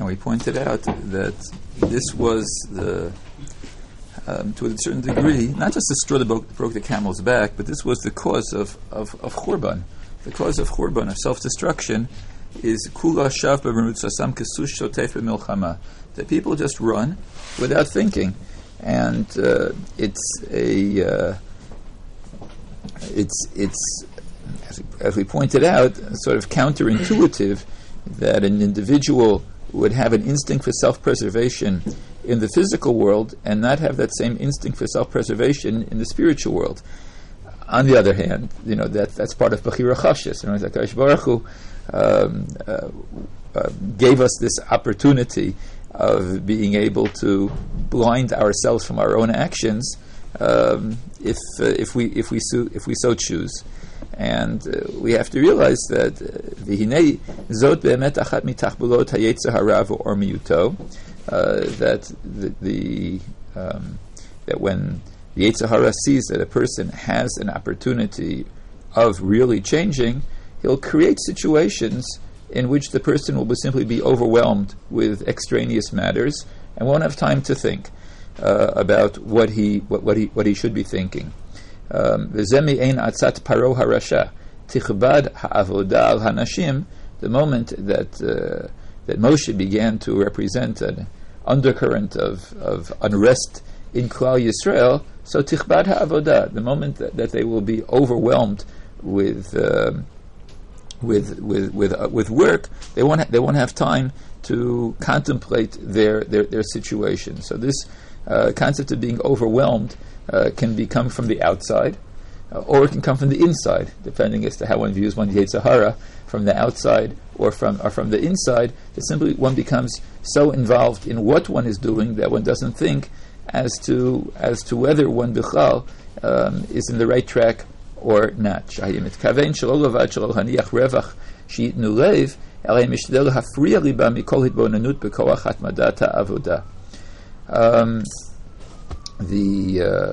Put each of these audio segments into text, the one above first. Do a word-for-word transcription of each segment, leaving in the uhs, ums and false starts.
we pointed out that this was the, um, to a certain degree, not just the straw that broke, broke the camel's back, but this was the cause of, of, of Churban. The cause of Churban, of self-destruction, is Kula Shav B'Mermutzasam Kesush Shotef B'Milchama. That people just run without thinking. And uh, it's a... Uh, it's, it's as, we, as we pointed out, sort of counterintuitive that an individual would have an instinct for self-preservation in the physical world and not have that same instinct for self-preservation in the spiritual world. On the other hand, you know, that that's part of Bechira Chashis. You know, HaKadosh Baruch Hu um, uh, uh, gave us this opportunity of being able to blind ourselves from our own actions um, if uh, if we if we so, if we so choose. And uh, we have to realize that v'hinei zot be'emet achat mitachbulot hayetzer hara v'or miyuto, that the, the um, that when the Yetzer Hara sees that a person has an opportunity of really changing, he'll create situations in which the person will be simply be overwhelmed with extraneous matters and won't have time to think uh, about what he what, what he what he should be thinking. V'zemi ein atzat paro harasha tichbad ha'avoda al hanashim. The moment that uh, that Moshe began to represent an undercurrent of, of unrest in Klal Yisrael, so tichbad ha'avoda, the moment that, that they will be overwhelmed with um, with with with uh, with work, they won't ha- they won't have time to contemplate their their, their situation. So this uh, concept of being overwhelmed uh, can be come from the outside, uh, or it can come from the inside, depending as to how one views one's Yetzer Hara, from the outside or from or from the inside. That simply one becomes so involved in what one is doing that one doesn't think as to as to whether one bichal um, is in the right track or not. Um, the uh,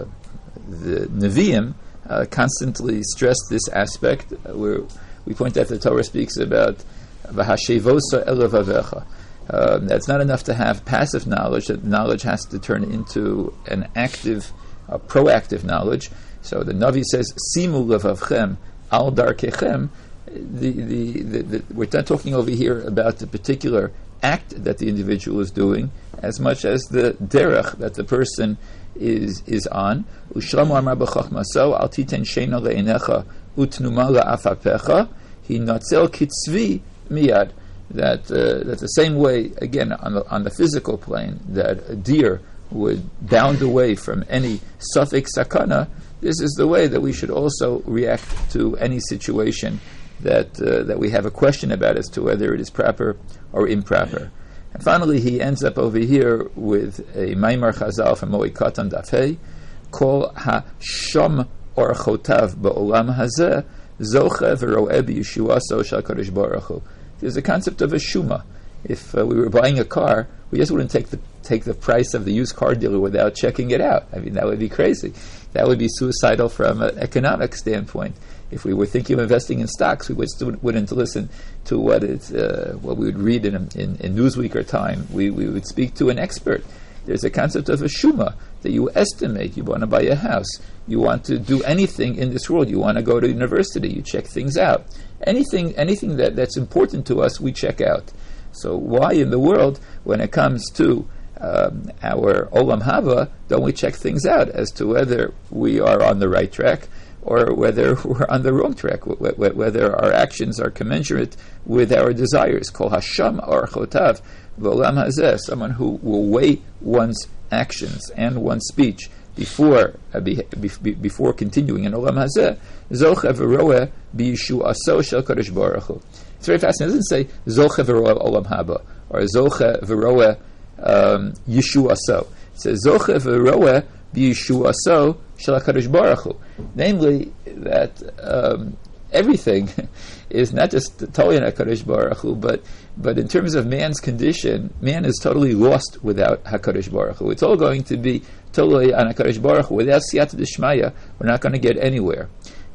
the Nevi'im uh, constantly stress this aspect, uh, where we point out that the Torah speaks about v'hashevosa elavavecha. Um, that's not enough to have passive knowledge, that knowledge has to turn into an active, uh, proactive knowledge. So the Navi says, Simu levavchem al darkechem. The, the, the, the, we're not talking over here about the particular act that the individual is doing, as much as the derech that the person is is on. Ushramu amar b'chachmaso al titen sheina le'enecha utnuma la'afapecha hinatzel kitzvi miyad. That uh, that the same way, again, on the, on the physical plane, that a deer would bound away from any suffix sakana, this is the way that we should also react to any situation that uh, that we have a question about as to whether it is proper or improper. And finally, he ends up over here with a Maimar Chazal from Moed Katan Daf Hey, Kol ha-shom orchotav ba'olam hazeh zoche v'ro'eh b'yeshuaso shel Kadosh Baruch Hu. There's a concept of a shuma. If uh, we were buying a car, we just wouldn't take the take the price of the used car dealer without checking it out. I mean, that would be crazy. That would be suicidal from an economic standpoint. If we were thinking of investing in stocks, we would st- wouldn't listen to what it, uh, what we would read in, in, in Newsweek or Time. We we would speak to an expert. There's a concept of a shuma, that you estimate. You want to buy a house. You want to do anything in this world. You want to go to university. You check things out. Anything anything that, that's important to us, we check out. So why in the world, when it comes to um, our Olam Haba, don't we check things out as to whether we are on the right track or whether we're on the wrong track, wh- wh- whether our actions are commensurate with our desires? Kol hasham or chotav v'olam hazeh, someone who will weigh one's actions and one's speech before uh, be, be, before continuing in Olam Hazeh, Zoche v'roeh b'yeshuaso shel Kadosh Baruch Hu. It's very fascinating. It doesn't say Zoche v'roeh Olam Haba or Zoche v'roeh um, Yeshuaso. It says Zoche v'roeh b'yeshuaso shel Kadosh Baruch Hu. Namely, that um, everything is not just totally in HaKadosh Baruch Hu, but but in terms of man's condition, man is totally lost without HaKadosh Baruch Hu. It's all going to be totally on HaKadosh Baruch Hu. Without Siyata D'Shmaya, we're not going to get anywhere.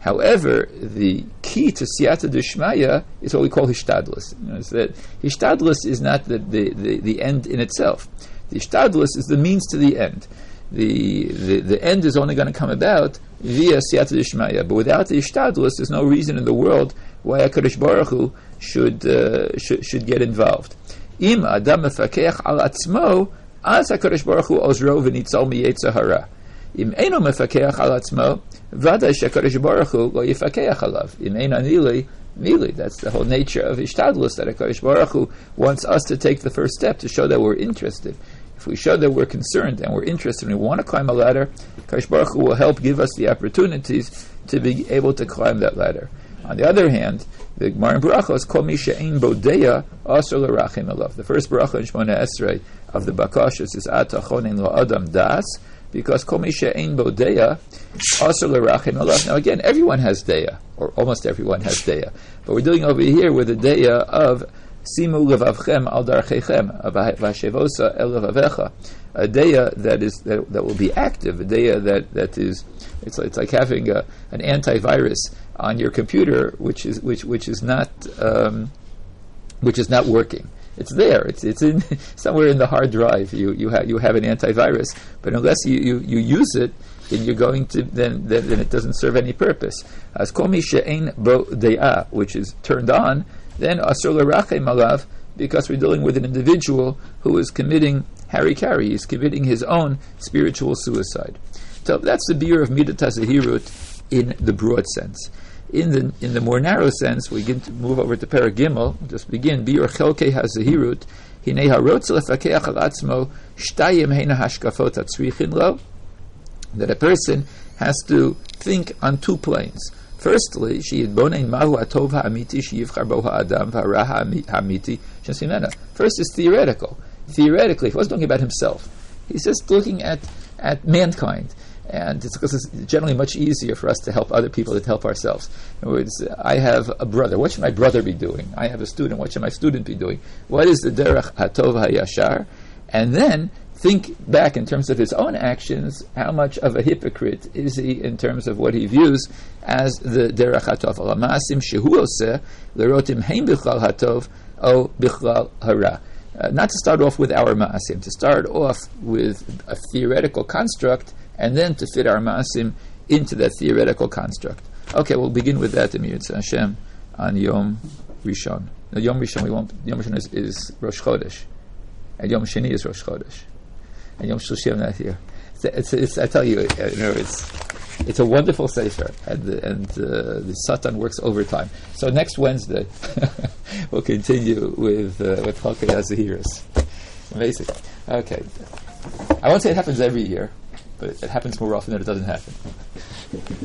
However, the key to siyata d'shmaya is what we call hishtadlus. You know, it's that hishtadlus is not the, the, the, the end in itself. The hishtadlus is the means to the end. The, the, the end is only going to come about via siyata d'shmaya. But without the hishtadlus, there's no reason in the world why HaKadosh Baruch Hu should, uh, should, should get involved. Im adam mefakeach al atzmo, az HaKadosh Baruch Hu ozro v'nitzal miyetzer hara. Im eino mefakeach al atzmo, v'adai she'HaKadosh Baruch Hu lo yifakeach alav. Im eino nili, nili. That's the whole nature of Ishtadlus, that HaKadosh Baruch Hu wants us to take the first step to show that we're interested. If we show that we're concerned and we're interested and we want to climb a ladder, HaKadosh Baruch Hu will help give us the opportunities to be able to climb that ladder. On the other hand, the Gemara in Brachos, Kol mi she'ein bodeya asur l'rachem alav. The first bracha in Shmona Esrei of the Bakashos is Ata chonen lo adam das, because Kol mi she'ein bodeya asur l'rachem alav. Now again, everyone has deya, or almost everyone has deya, but we're dealing over here with the deya of Simu levavchem al darchechem, v'hashevosa el levavecha, a deya that is that, that will be active, a deya that, that is it's like, it's like having a, an antivirus on your computer, which is which which is not um, which is not working. It's there. It's it's in somewhere in the hard drive. You you have you have an antivirus, but unless you, you, you use it, then you're going to then, then then it doesn't serve any purpose. As kol mi she'ein bo de'ah, which is turned on, then asur l'rachem alav, because we're dealing with an individual who is committing harikari. He's committing his own spiritual suicide. So that's the biur of midat hazehirut in the broad sense. In the in the more narrow sense, we begin to move over to Perek Gimel. We'll just begin. Biur chelkei hazehirut hinei harotz lefakeach al atzmo shtayim heina hashkafot atzrichin lo. That a person has to think on two planes. Firstly, she yidbonein mahu atov ha'amiti sheyivchar bo ha'adam v'hara ha'amiti shesimena. First is theoretical. Theoretically, he wasn't talking about himself. He's just looking at, at mankind. And it's because it's generally much easier for us to help other people than to help ourselves. In other words, I have a brother. What should my brother be doing? I have a student. What should my student be doing? What is the derech hatov hayashar? And then think back in terms of his own actions. How much of a hypocrite is he in terms of what he views as the derech hatov? Alamasim shehu oseh lerotim heim bichlal hatov o bichlal hara. Uh, not to start off with our ma'asim, to start off with a theoretical construct, and then to fit our ma'asim into that theoretical construct. Okay, we'll begin with that, Emir Hashem, on Yom Rishon. Now, Yom Rishon, we won't. Yom Rishon is, is Rosh Chodesh, and Yom Sheni is Rosh Chodesh, and Yom Shlishi I'm not here. It's, it's, it's, I tell you, you know, it's it's a wonderful sefer, and the, and uh, the Satan works overtime. So next Wednesday, we'll continue with uh, with Chalkei HaZehirus. Amazing. Okay, I won't say it happens every year, but it happens more often than it doesn't happen.